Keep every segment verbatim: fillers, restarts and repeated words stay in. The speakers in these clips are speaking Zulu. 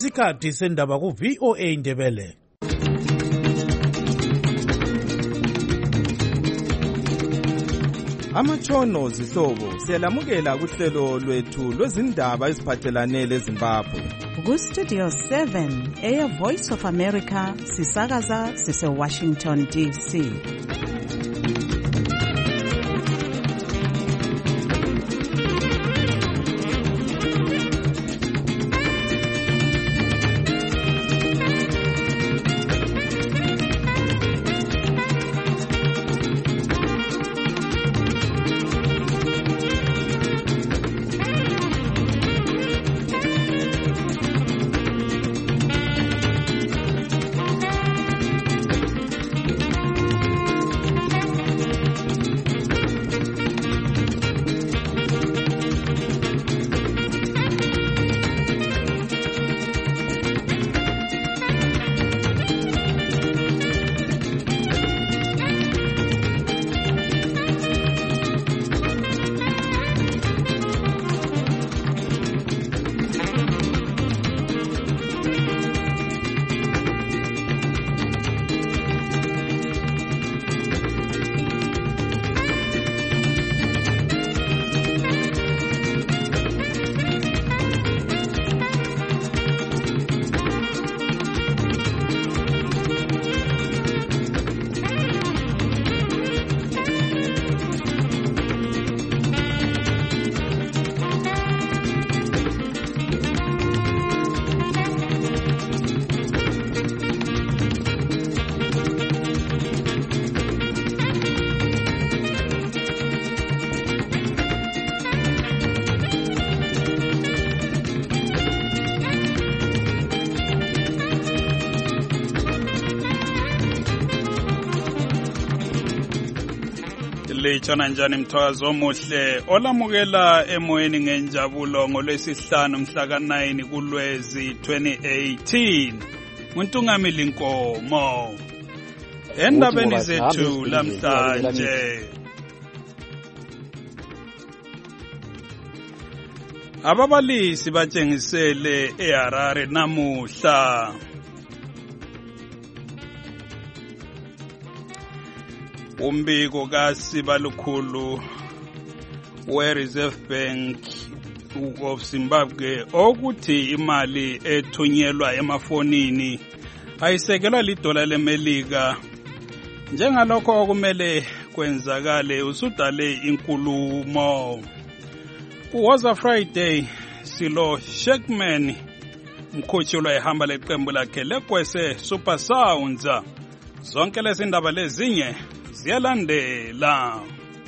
Isikhathi sendaba ku V O A Ndebele. Amatshono zihlobo siyalamukela kuhlelo lwethu lwezindaba eziphathelane leZimbabwe. Ku Studio seven eya Voice of America sisakaza sise Washington D C. Lechana njani mthwazo omuhle olamukela emoyeni ngenjabulo ngolwesihlanu mhla ka nine kuLwezi twenty eighteen Muntungamili Nkomo endabeni zethu lamhlanje. Ababalisi batshengisele eHarare namuhla. Umbiko kaSibalukhulu we-Reserve Bank of Zimbabwe okuthi imali ethunyelwa emafonini ayisekelwa lidola leMelika njengalokho okumele kwenzakale usudale inkulumo. Kuwoza Friday silo Shackman mkhutshulwa ehamba leqembu lakhe lekwese Super Sounds. Zonke lezi ndaba lezinye ziyalandela.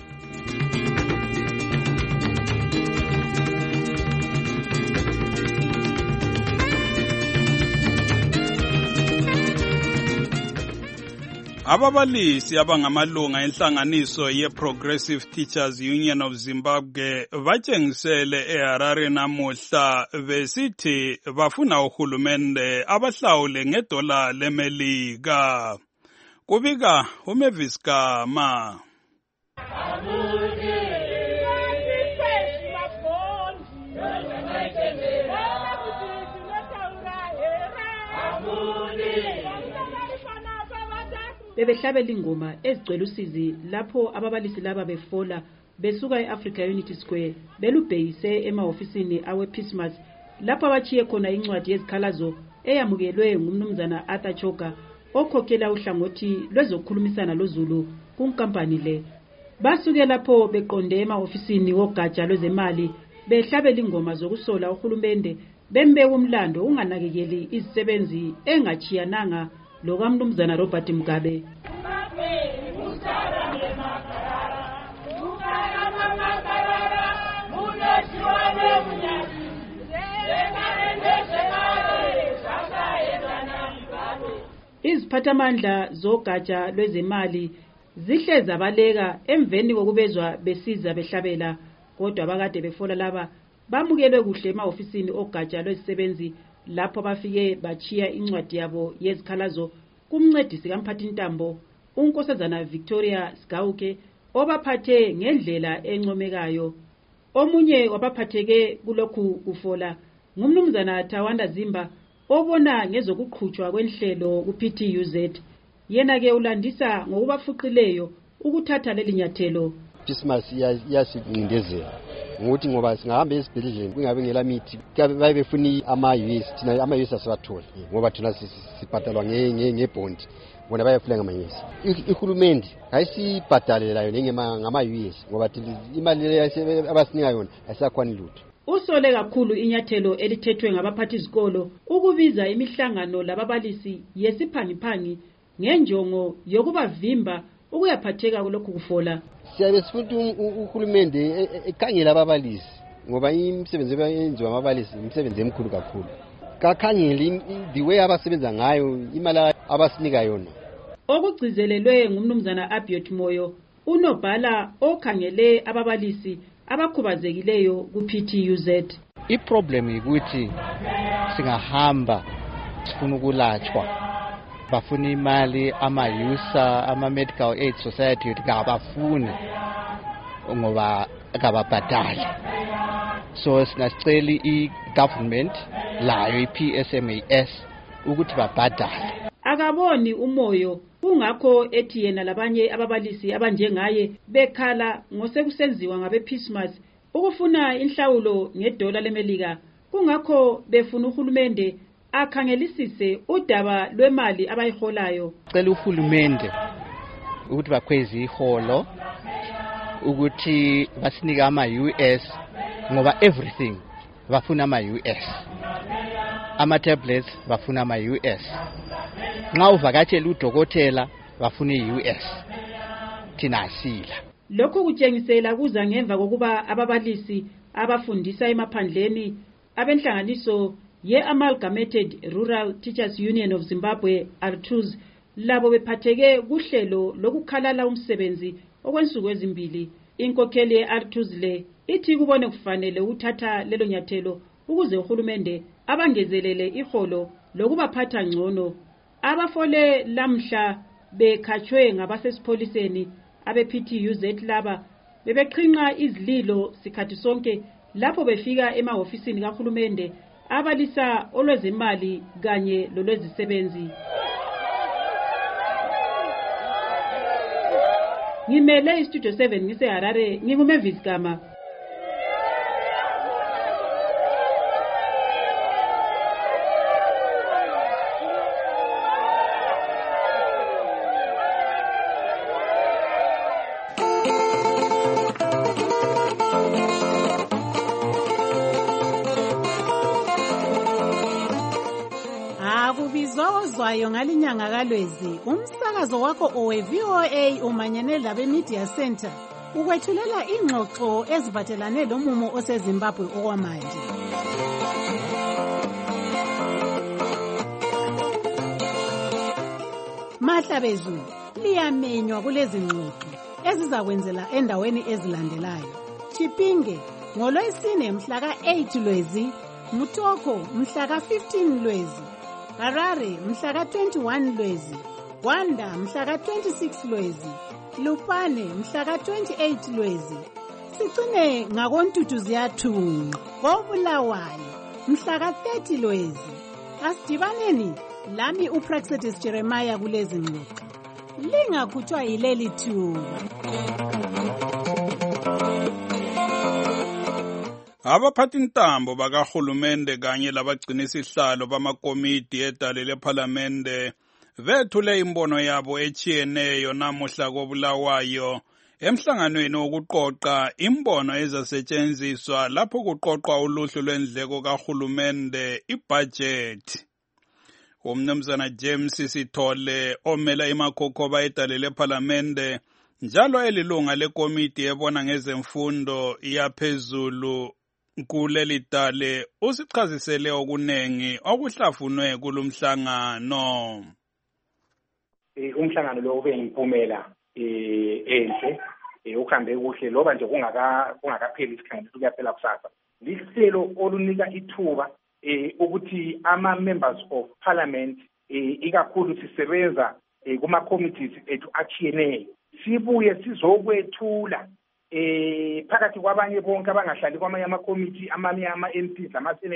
Ababalisi abangamalunga enhlanganiso ye-Progressive Teachers Union of Zimbabwe batshengisele eHarare namuhla besithi bafuna uhulumende abahlawule ngedola leMelika. Kubika uMavis Gama. Bebehlabela ingoma ezigcwele usizi lapho ababalisi laba befola besuka eAfrica Unity Square belubhekise emahofisini awePeacemas lapho abachiye khona incwadi yezikhalazo eyamukelwe ngumnumzana Arthur Choka okhokhela uhlangothi lwezokukhulumisana loZulu kunkampani le. Basuke lapho beqonde emahofisini wogatsha lwezemali behlabela ingoma zokusola uhulumende bembeka umlando unganakekeli izisebenzi engachiyananga lokamnumzana Robert Mugabe. Iziphathamandla zogatsha lwezemali zihleza baleka emveni kokubezwa besiza behlabela kodwa abakade befola laba bamukelwe kuhle emahofisini ogatsha lwezisebenzi lapho bafike bachiya incwadi yabo yezikhalazo kumncedisi kamphathintambo unkosazana Victoria Sigauke obaphathe ngendlela encomekayo. Omunye wabaphatheke kulokhu kufola ngumnumzana Tawanda Zimba obona ngezokuqhutshwa kwenhlelo ku-P T U Z. Yena-ke ulandisa ngokubafuqileyo ukuthatha leli nyathelo. Christmas iyasingcindezela ngokuthi ngoba singahamba esibhedlela kungabe ngela mithi babe befuna ama-U S thina ama-U S asibatholi ngoba thina sibhadalwa ngebond bona bayafuna ngama-U S. Ihulumende ayisibhadale layo ngama-U S ngoba imali abasinika yona ayisakwani lutho. Usole kakhulu inyathelo elithethwe ngabaphathi izikolo ukubiza imihlangano lababalisi yesiphangiphangi ngenjongo yokubavimba ukuyaphatheka kulokhu kufola. Siyabe sifuna uhulumende ekhangela ababalisi ngoba imisebenzi eyenziwa ababalisi imisebenzi emkhulu kakhulu. Kakhangela the way abasebenza ngayo imali abasinika yona. Okugcizelelwe ngumnumzana Abiot Moyo, unobhala okhangele ababalisi abakhubazekileyo ku-P T U Z. I-problem ukuthi singahamba sifuna ukulatshwa bafuna imali ama-USA ama-Medical Aid Society yokuthi kabafuni ngoba kababhadali. So sinasicela i-government layo i-P S M A S ukuthi babhadale. Akaboni umoyo kungakho ethi yena labanye ababalisi abanjengaye bekhala ngosekusenziwa ngabe-Pismas ukufuna inhlawulo ngedola lemelika. Kungakho befuna uhulumende akhangelisise udaba lwemali abayiholayo. Cela uhulumende ukuthi bakhweze iholo ukuthi basinika ama-U S ngoba everything bafuna ama-U S. Ama-tablets bafuna ama-U S. Nxa uvakatshela udokotela bafuna i-U S. Thina asila. Lokhu kutshengisela kuza ngemva kokuba ababalisi abafundisa emaphandleni abenhlanganiso ye-Amalgamated Rural Teachers Union of Zimbabwe A R T U Z labo bephatheke kuhlelo lokukhalala umsebenzi okwensuku ezimbili. Inkokheli ye-A R T U Z le ithi kubone kufanele uthatha lelo nyathelo ukuze uhulumende abangezelele iholo lokubaphatha ngcono. Abafole lamhla bekhatshwe ngabasesipholiseni abe-P T U Z laba bebeqhinqa izililo sikhathi sonke lapho befika emahofisini kahulumende abalisa olwezimali kanye lolwezisebenzi. Ngimele istudio seven ngise Harare, nginguMavis Gama. Akubizozwayo ngalinyanga kaLwezi umsakazo wakho owe-V O A umanyene labe Media Center ukwethulela ingxoxo eziphathelane lomumo oseZimbabwe okwamanje. Mahla bezulu liyamenywa kulezi ngxoxo ezizakwenzela endaweni ezilandelayo. Chipinge ngolwesine mhla ka-eight Lwezi, Mutoko mhla ka-fifteen Lwezi, Harare mhla ka-twenty-one Lwezi, Gwanda mhla ka-twenty-six Lwezi, Lupane mhla ka-twenty-eight Lwezi. Sigcine ngakoNtutu ziyathunqa koBulawayo mhla ka-thirty Lwezi. Asidibaneni lami uPraxedis Jeremiah kulezi ngxoxo. Lingakhutshwa yileli thuba. Abaphathi intambo bakahulumende kanye labagcina isihlalo bamakomiti edale lephalamende bethule imbono yabo echiyeneyo namuhla koBulawayo emhlanganweni wokuqoqa imbono ezasetshenziswa lapho kuqoqwa uluhlu lwendleko kahulumende ibudget. Umnumzana James Sithole omela imakhokhoba edale lephalamende njalo elilunga lekomiti ebona ngezemfundo yaphezulu kuleli dale usichazisele okunengi okuhlafunwe kulumhlangano. Umhlangano lo ube impumela enhle ukuhambe kuhle loba nje kungaka kungakapheli isikhathi kuyaphela kusasa. Lihlelo olunika ithuba ukuthi ama members of parliament ikakhulu sisebenza kuma committees ethu achiyeneyo sibuye sizokwethula eh phakathi kwabanye bonke abangahlali kwamanye ama committee amanye ama M Ps ama senator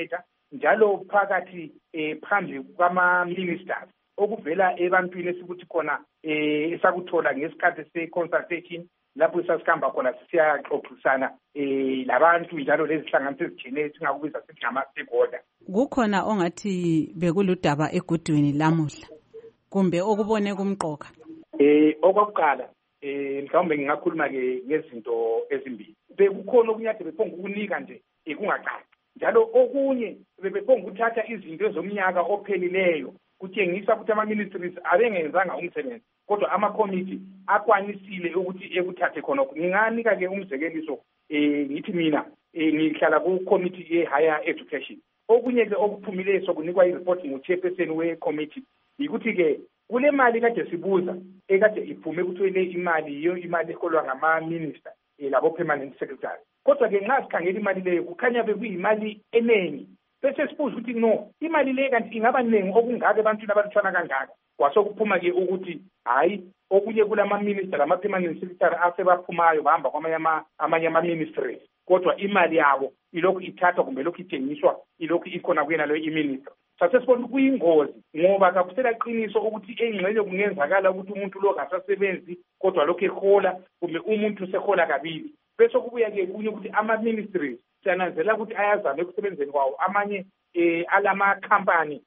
njalo phakathi eh phambi kwama-ministers okuvela ebantwini esikuthi khona eh esakuthola ngesikhathi se-consultation lapho sasikhamba khona siyaxoxisana eh labantu njalo lezihlanganiso ezijene singakubiza sithi ngama-stakeholder. Kukhona ongathi bekuludaba egudwini lamuhla kumbe okubone kumqoka? Eh okokuqala eh mhlawumbe ngingakhuluma ke ngezinto ezimbili. Bekukhona okunyade bephonga ukunika nje ekungaqali. Njalo okunye bebephonga ukuthatha izinto ezomnyaka ophelileyo kutshengisa ukuthi ama-ministries abengenzanga umsebenzi kodwa ama-committee akwanisile ukuthi ekuthathe khonokho. Nginganika ke umzekeliso eh ngithi mina eh ngihlala ku-committee ye-higher education. Okunye ke okuphumileyo sokunikwa i-report ngu-chairperson we-committee yikuthi ke kule mali kade sibuza ekade iphume kuthwele imali yiyo imali eholwa ngama-minister eh labo permanent secretary. Kodwa ke nxa sikhangela imali leyo kukhanya bekuyimali eningi. Bese sibuza ukuthi no imali le kanti ingaba ningi okungaka ebantwini abalutshwana kangaka. Kwasokuphuma ke ukuthi hayi okunye kulama minister lama permanent secretary asebaphumayo bahamba kwamanye amanye ama ministries kodwa imali yabo ilokhu ithathwa kumbe lokhu ithengiswa ilokhu ikhona kuyena lo i-minister. Sase sibona kuyingozi ngoba kakusela qiniso ukuthi engxenye kungenzakala ukuthi umuntu lo akasebenzi kodwa lokhu ehola kumbe umuntu sehola kabili. Bese kubuya ke kunye ukuthi ama ministries siyananzela ukuthi ayazama ekusebenzeni kwawo amanye eh alama company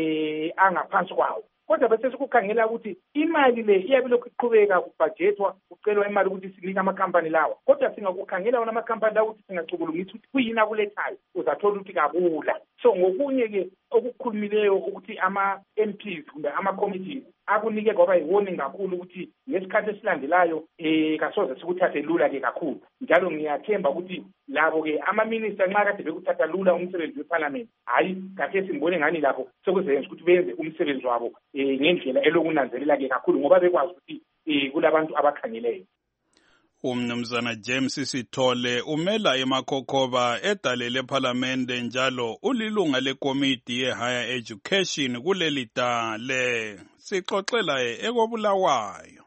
eh angaphansi kwawo. Kodwa bese sikukhangela ukuthi imali le iyabe lokhu iqhubeka kubudgetwa ucelwa imali ukuthi sinika ama company lawa. Kodwa singakukhangela wona ama company lawo ukuthi singacubulungisa ukuthi kuyini akulethayo uzathola ukuthi kabula. So ngokunye ke okukhulumileyo ukuthi ama-M Ps kumbe ama-committees akunike ngoba yiwoni kakhulu ukuthi ngesikhathi esilandelayo eh kasoze sikuthathe lula ke kakhulu. Njalo ngiyathemba ukuthi labo ke ama-minister nxa kade bekuthatha lula umsebenzi weparliament hayi kade simbone ngani lapho sekuzenza ukuthi benze umsebenzi wabo eh ngendlela elokunanzelela ke kakhulu ngoba bekwazi ukuthi eh kulabantu abakhangeleyo. Umnumzana James Sithole umela eMakhokhoba edalele eParliamente njalo ulilunga lekomiti ye-higher education kuleli dale. Sixoxela ekobulawayo.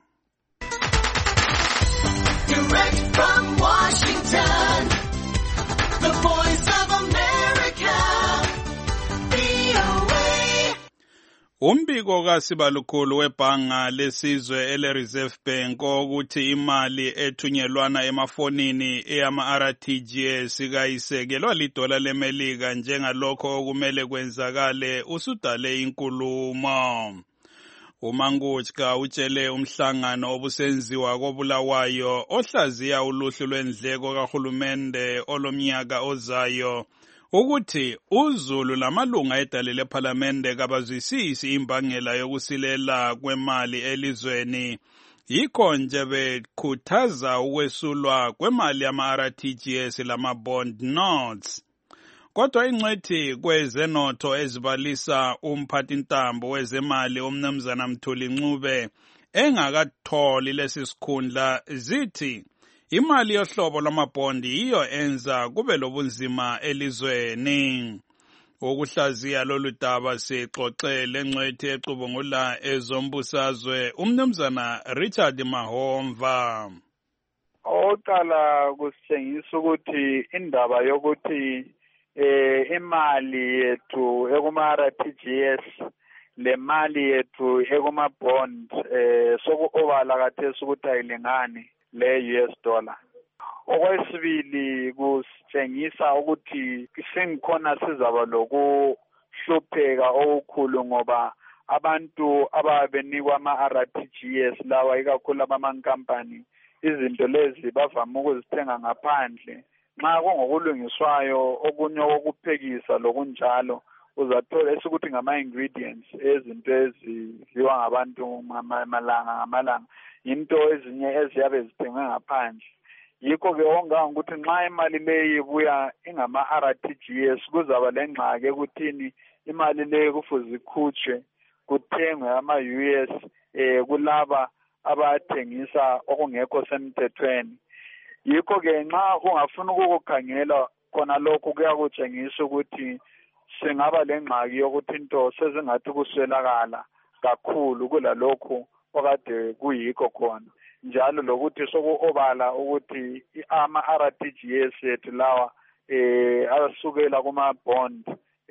Direct from Washington, the Voice of America, V O A. Umbiko kaSibalukhulu webhanga lesizwe ele-Reserve Bank ukuthi imali ethunyelwana emafonini eyama-R T G S kayisekelwa lidola leMelika njengalokho okumele kwenzakale usudale inkulumo. uMangutshka utshele umhlangano obusenziwa kobulawayo ohlaziya uluhlu lwendleko kahulumende olomnyaka ozayo ukuthi uZulu lamalunga edale leParliamente kabazwisisi imbangela yokusilela kwemali elizweni. Yikho nje bekhuthaza ukwesulwa kwemali yama-R T G S lama-bond notes. Kodwa ingcwethi kwezenotho ezibalisa umphathintambo wezemali umnumzana Mthuli Ncube engakatholi lesi sikhundla zithi imali yohlobo lwamabhondi yiyo enza kube lobunzima elizweni. Ukuhlaziya lolu daba sixoxele engcwethi ecubungula ezombusazwe umnumzana Richard Mahomva. Oqala kusitshengisa ukuthi indaba yokuthi eh imali yethu ekuma-R T G S le mali yethu ekuma-bond eh soku-ovala kathesi ukuthi ayilingani le-U S dollar. Okwesibili kusitshengisa ukuthi sengikhona sizaba lokuhlupheka okukhulu ngoba abantu ababenikwa ama-R T G S lawa ikakhulu abamankampani izinto lezi bavama ukuzithenga ngaphandle. Nxa kungokulungiswayo okunye okuphekisa lokunjalo uzathola esikuthi ngama-ingredients ezinto ezidliwa ngabantu malanga ngamalanga into ezinye eziyabe zithengwe ngaphandle. Yikho-ke onganga ukuthi nxa imali leyi ibuya ingama-R T G S kuzaba lengxaki ekuthini imali leyi kufuze ikhutshwe kuthengwe ama-U S eh kulaba abathengisa okungekho semthethweni. Yikho-ke nxa ungafuna ukukukhangela khona lokho kuyakutshengisa ukuthi singaba lengxaki yokuthi into sezingathi kuswelakala kakhulu kulalokho okade kuyikho khona. Njalo lokuthi soku-obala ukuthi ama-R T G S ethu lawa eh asukela kuma-bond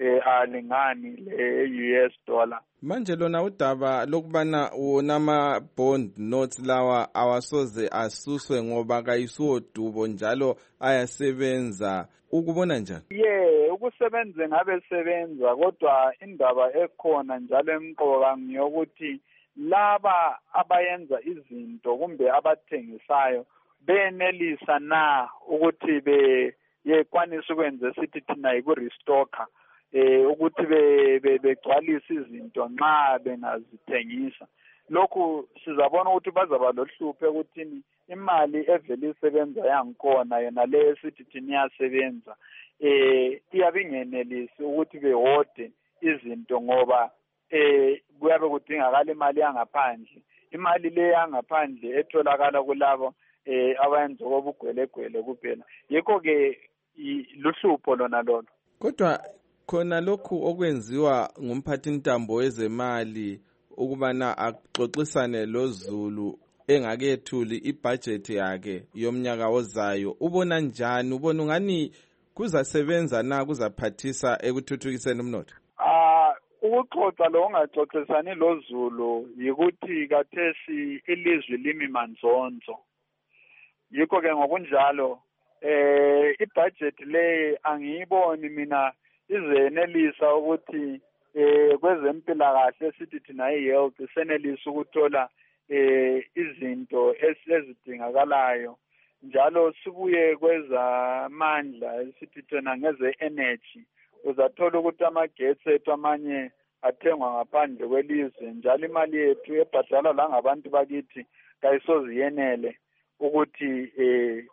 eh alingani le-U S dollar. Manje lona udaba lokubana wona ama bond notes lawa awasoze asuswe ngoba kayisuwodubo njalo ayasebenza, ukubona njani? Yeah, ukusebenza ngabe sebenza, kodwa indaba ekhona njalo emqoka ngiyokuthi laba abayenza izinto kumbe abathengisayo benelisa na ukuthi be yekwanisa ukwenza sithi thina yiku-restocker eh ukuthi be begcwalisa izinto nxa bengazithengisa. Lokhu sizabona ukuthi bazaba lohluphe ukuthi imali evele isebenza yangikhona yona le esithi thina iyasebenza eh iyabingenelisi ukuthi behode izinto ngoba eh kuyabe kudingakala imali yangaphandle. Imali le yangaphandle etholakala kulabo eh abayenza obugwelegwele kuphela. Yikho ke luhlupho lona lolo. Kodwa khona lokhu okwenziwa ngumphathintambo wezemali ukubana axoxisane loZulu engakethuli ibudget yakhe yomnyaka ozayo, ubona njani? Ubona ungani kuzasebenza na, kuzaphathisa ekuthuthukiseni umnotho? Ah, ukuxoxa lo ungaxoxisani loZulu yikuthi kathesi ilizwi limi manzonzo. Yikho ke ngokunjalo eh ibudget le angiyiboni mina izenelisa ukuthi eh kwezempilakahle sithi thina i-health senelisa ukuthola eh izinto ezidingakalayo, njalo sibuye kwezamandla sithi thina ngeze-energy uzathola ukuthi amagetsi ethu amanye athengwa ngaphandle kwelizwe, njalo imali yethu ebhadala la ngabantu bakithi kayisoze yenele ukuthi eh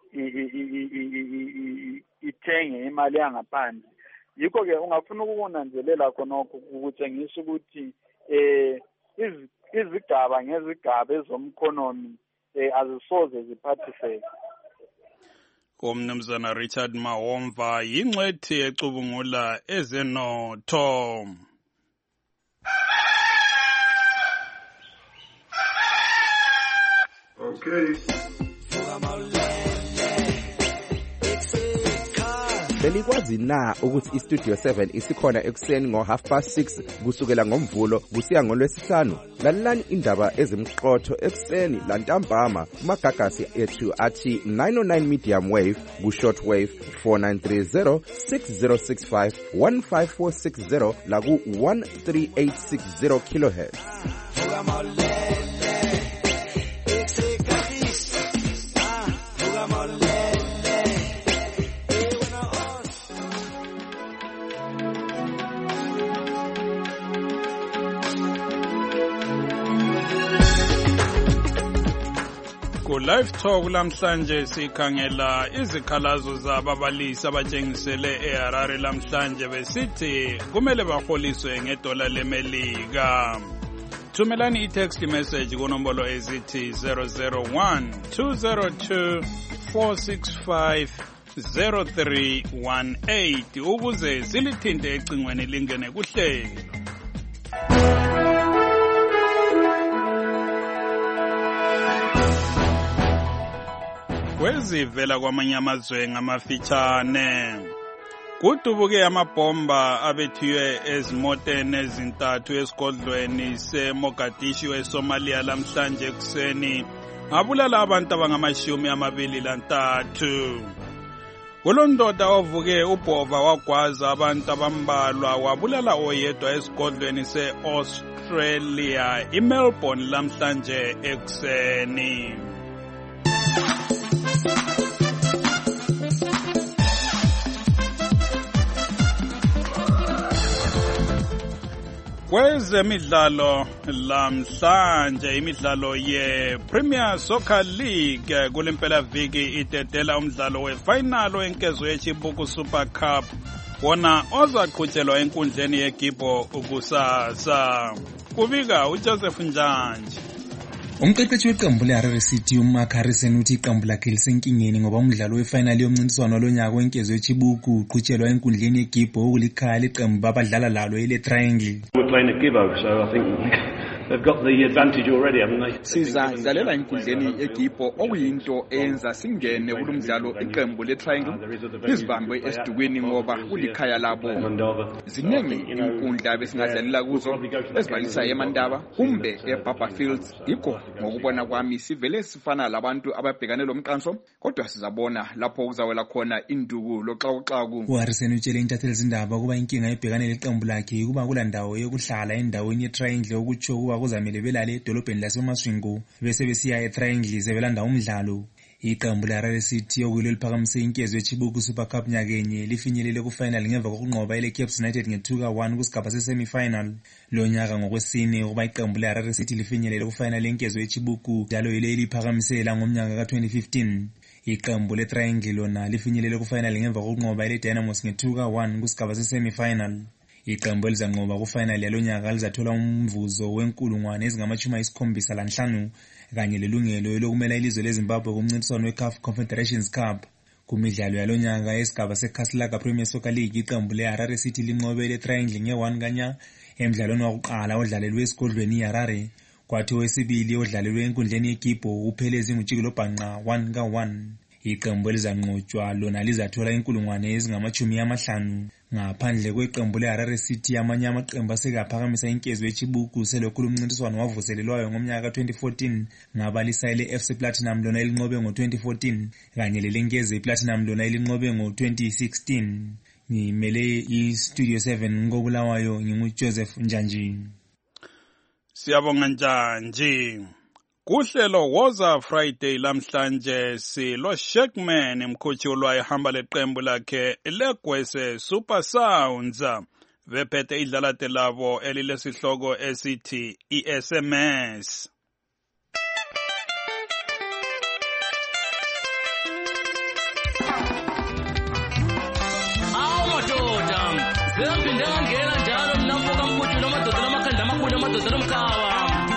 ithenge imali yangaphandle. Yikho ke ungafuna ukunanzelela khonokho ukutshengisa ukuthi eh izigaba ngezigaba ezomkhonomi eh azisoze ziphathiseke. Umnumzana Richard Mahomva yingcwethi ecubungula ezenotho. Okay. Belikwazi na ukuthi iStudio seven isikhona ekuseni ngo half past six kusukela ngomvulo kusiya ngolwesihlanu? Lalelani indaba ezimqotho ekuseni lantambama kumagagasi ethu athi nine oh nine medium wave ku short wave four nine three zero six zero six five one five four six zero la ku one three eight six zero kilohertz. Live Talk lamhlanje sikhangela izikhalazo zababalisi abatshengisele eHarare lamhlanje besithi kumele baholiswe ngedola lemelika. Thumelani i-text message kunombolo ezithi zero zero one two zero two four six five zero three one eight ukuze silithinte ecingweni lingene kuhlelo. Kwezivela kwamanye amazwe ngamafitshane kudubuke amabhomba abethiwe ezimoteni ezintathu esigodlweni seMogadishu eSomalia lamhlanje ekuseni abulala abantu abangamashumi amabili lantathu. Kulondoda ovuke ubhova wagwaza abantu abambalwa wabulala oyedwa esigodlweni se-Australia iMelbourne lamhlanje ekuseni. Kwezemidlalo lamhlanje imidlalo ye-Premier Soccer League kulempela viki idedela umdlalo wefinal wenkezo yeChibuku Super Cup wona ozaqhutshelwa enkundleni yeGibbo kusasa. Kubika uJoseph Njanje. Umqeqeshi weqembu leHarare City uMark Harrison uthi iqembu lakhe lisenkingeni ngoba umdlalo wefinal yomncintiswano lonyaka wenkezo yeChibuku uqhutshelwa enkundleni yeGibbo ukulikhaya leqembu abadlala lalo ile Triangle. We're playing at Gibbo, so I think they've got the advantage already. I mean, they, sizadlalela enkundleni eGipo okuyinto eyenza singene kulumdlalo iqembu leTriangle izibambe esidukweni ngoba kulikhaya labo. Ziningi inkundla besingadlalela kuzo esibalisa eMandaba kumbe eBaba Fields. Yikho ngokubona kwami sivele sifana labantu ababhekane lomqanso kodwa sizabona lapho kuzawela khona induku loxaxaku. uHarrison utshele intatheli zindaba kuba inkinga ebhekane leqembu lakhe kuba kulandawo yokuhlala endaweni yeTriangle okutsho kuba kuzamele belale edolobheni laseMasvingo bese besiya eTriangle sebelanda umdlalo. Iqembu leHarare City okuyilo liphakamise inkezo yeChibuku Super Cup nyakenye lifinyelele kufinal ngemva kokunqoba eleCaps United nge-two ka one kusigaba se-semi-final. Lo nyaka ngokwesine ukuba iqembu leHarare City lifinyelele kufinal yenkezo yeChibuku njalo yile liphakamisela ngomnyaka ka-twenty fifteen. Iqembu leTriangle lona lifinyelele kufinal ngemva kokunqoba eleDynamos nge-two ka one kusigaba se-semi-final. Iqembu elizanqoba kufinal yalonyaka lizathola umvuzo wenkulungwane ezingamachumi ayisikhombisa lanhlanu kanye lelungelo lokumela ilizwe leZimbabwe kumncintiswano weCA F Confederations Cup. Kumidlalo yalonyaka esigaba seKaslaga Premier Soccer League iqembu leHarare City linqobe leTriangle nge-one kanya emdlalweni wokuqala odlalelwe esigodlweni iHarare, kwathi owesibili odlalelwe enkundleni yeGipo uphelezi ngujikelo bhanqa one ka one. Iqembu elizanqotshwa lona lizathola inkulungwane ezingamachumi amahlanu. Ngaphandle kweqembu leHarare City amanye amaqembu asekaphakamisa inkezo yeChibuku selokhu umncintiswano wavuselelwayo ngomnyaka ka-twenty fourteen ngabalisa ile-F C Platinum lona elinqobe ngo-twenty fourteen kanye lelenkeze iPlatinum lona elinqobe ngo-twenty sixteen. Ngimele iStudio seven ngokubulawayo nginguJoseph Njanji. Siyabonga Njanji. Kuhlelo woza Friday lamhlanje silo Shackman mkhochi olwaye hamba leqembu lakhe leGwese Super Sounds bephethe idlalate labo elilesihloko esithi I-S M S. Awu madoda zempinde ngangena njalo mnavuka mkhochi nomadoda namakhanda amakhulu amadoda nomkhawa.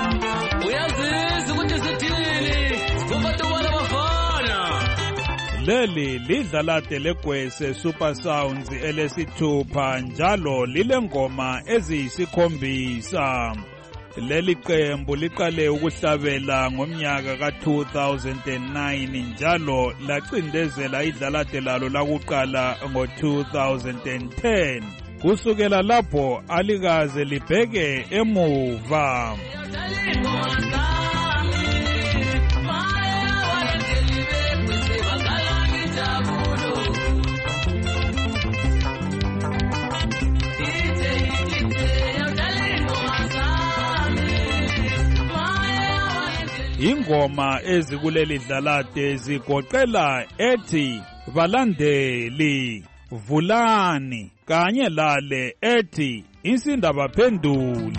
Leli lidlalate leGwese Super Sounds elesithupha njalo lile ngoma eziyisikhombisa. Leli qembu liqale ukuhlabela ngomnyaka ka-two thousand nine njalo lacindezela idlalate lalo lakuqala ngo-two thousand ten. Kusukela lapho alikaze libheke emuva. Ingoma ezikuleli dlalate zigoqela ethi balandeli, vulani kanye lale ethi insindaba phenduli.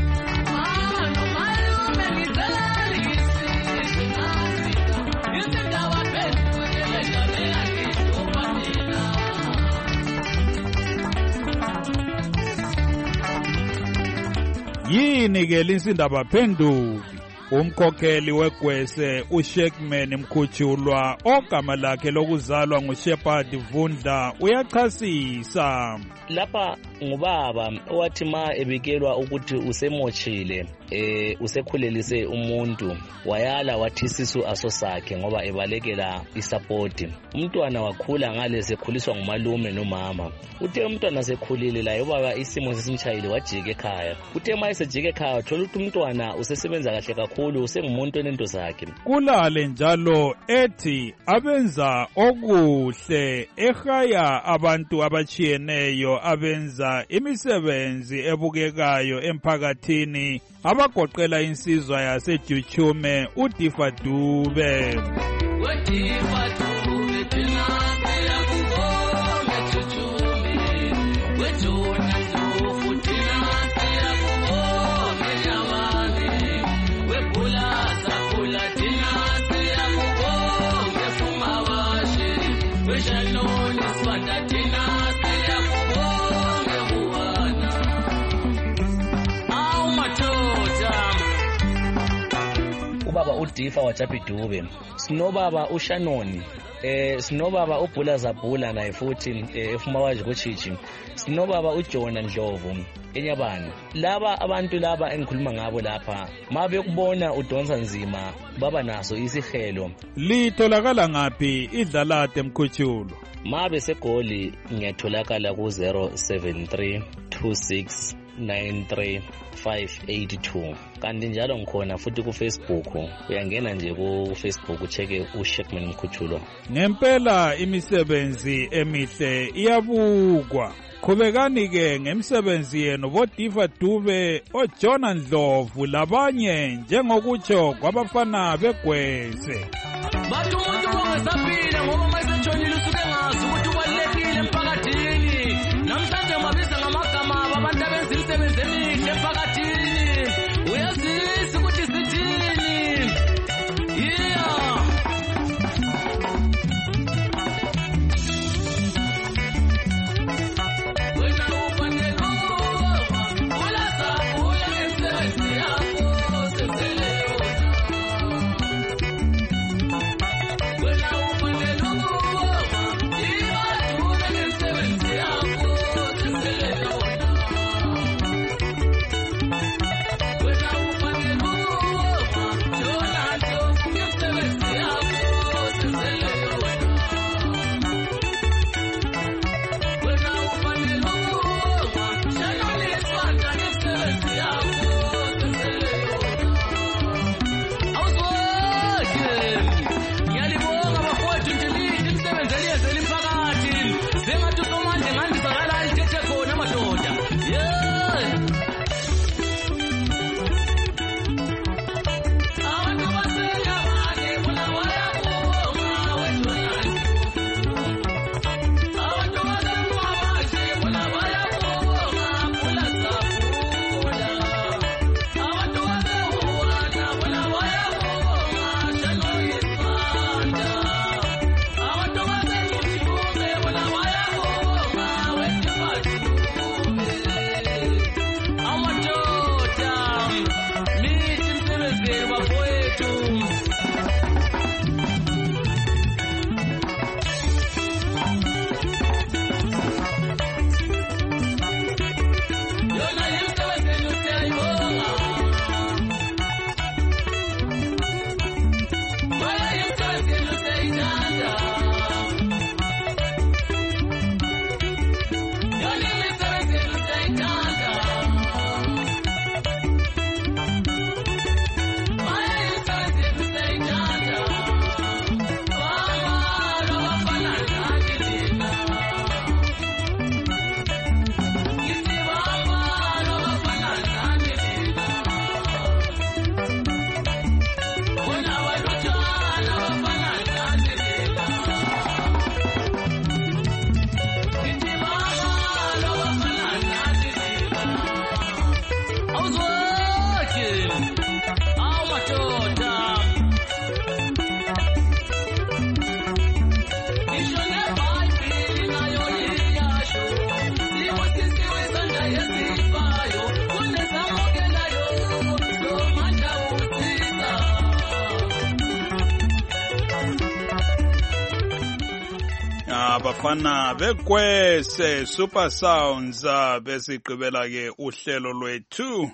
Yini ke linsindaba phenduli? Umkhokheli weGwese uShackman Mkhuchulwa ogama lakhe lokuzalwa nguShepard Vundla uyachasisa. Lapha ngubaba owathi ma ebikelwa ukuthi usemochile eh usekhulelise umuntu wayala wathi sisu asosakhe ngoba ebalekela isupport. Umntwana wakhula ngale sekhuliswa ngumalume nomama. Uthe umntwana sekhulile la yobaba isimo sesimchayile wajika ekhaya. Uthe ma esejika ekhaya uthola ukuthi umntwana usesebenza kahle kakhulu usengumuntu onento zakhe. Kulale njalo ethi abenza okuhle ehaya abantu abachiyeneyo abenza imisebenzi ebukekayo emphakathini abagoqela insizwa yaseJuchume uDifa Dube. Ubaba uDifa waJapi Dube, sinobaba uShanoni, eh sinobaba uBhula Zabhula naye futhi efuma waje kuChichi, sinobaba uJona Ndlovu, eNyabane. Laba abantu laba engikhuluma ngabo lapha mabe kubona udonsa nzima baba naso isihelo. Litholakala ngaphi iDlalate Mkhutshulo? Mabe segoli ngiyatholakala ku zero seven three two six nine three five eight two. Kanti njalo ngikhona futhi ku Facebook. Uyangena nje ku Facebook ucheke uSheckman Mkhutshulo. Ngempela imisebenzi emihle iyabukwa. Khubekani ke ngemisebenzi yenu boDiva Dube, oJona Ndlovu labanye njengokutsho kwabafana begwese. Bathi umuntu ongasaphila ngoba mayisetshonile usuke ngazi ukuthi ubalulekile emphakathini. Namhlanje mabiza ngamagama abantu abenza imisebenzi emihle emphakathini. Uyazisa ukuthi sithini? Yeah. Abafana begwese Super Sounds besigqibela ke uhlelo lwethu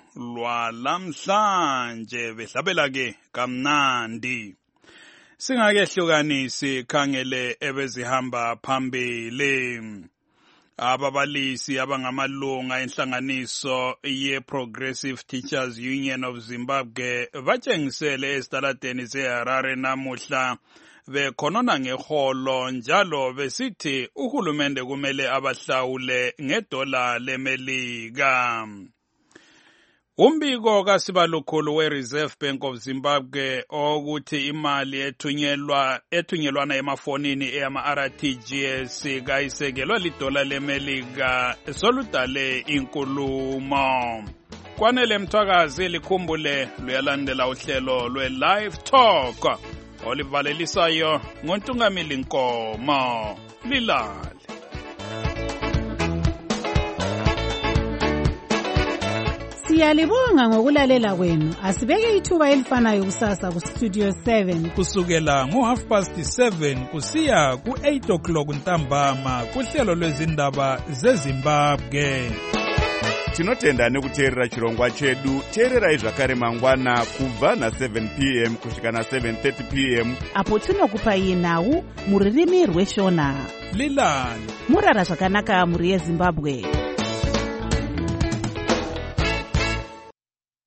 lwalamhlanje behlabela ke kamnandi. Singakehlukanisi khangele ebezihamba phambili. Ababalisi abangamalunga enhlanganiso ye Progressive Teachers Union of Zimbabwe batshengisele esitaladeni seHarare namuhla bekhonona ngeholo njalo besithi uhulumende kumele abahlawule ngedola leMelika. Umbiko kaSibalukhulu we-Reserve Bank of Zimbabwe ukuthi imali ethunyelwa ethunyelwana emafonini eyama-R T G S kayisekelwa lidola leMelika soludale inkulumo. Kwanele Mthwakazi likhumbule luyalandela uhlelo lwe-Live Talk olivalelisayo ngoNtungamili Nkomo. Lilale. Siyalibonga ngokulalela kwenu. Asibeke ithuba elifanayo kusasa ku Studio seven. Kusukela ngo half past seven kusiya ku eight o'clock ntambama kuhlelo lwezindaba zeZimbabwe. tinotenda nekuteerera chirongwa chedu. teererai zvakare mangwana kubva na-seven p m kusvika na-seven thirty p m apo tinokupai nhau muririmi rweshona. lilani murara zvakanaka muri yezimbabwe.